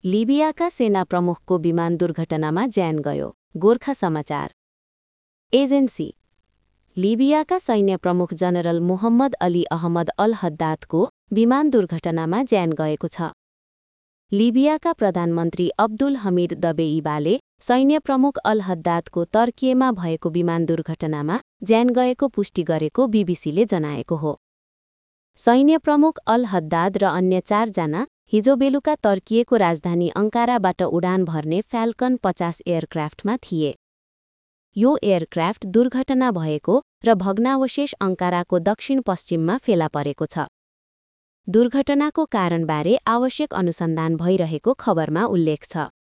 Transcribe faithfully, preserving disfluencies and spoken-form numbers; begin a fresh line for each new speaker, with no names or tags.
लिबियाका सेना प्रमुखको विमान दुर्घटनामा ज्यान गयो। गोर्खा समाचार एजेन्सी लिबियाका सैन्य प्रमुख general Mohammed Ali Ahmed al हद्दादको विमान दुर्घटनामा ज्यान गएको छ। लिबियाका प्रधानमन्त्री अब्दुल हमिद दबेइबाले सैन्य प्रमुख अल हद्दादको तर्किएमा भएको विमान दुर्घटनामा ज्यान गएको पुष्टि गरेको बीबीसीले जनाएको हो। सैन्य प्रमुख अल हद्दाद र अन्य चारजना हिजो बेलुका तर्किएको राजधानी अंकाराबाट उडान भर्ने फ्याल्कन पचास एयरक्राफ्टमा थिए। यो एयरक्राफ्ट दुर्घटना भएको र भग्नावशेष अंकाराको दक्षिण पश्चिममा फेला परेको छ। दुर्घटनाको कारणबारे आवश्यक अनुसन्धान भइरहेको खबरमा उल्लेख छ।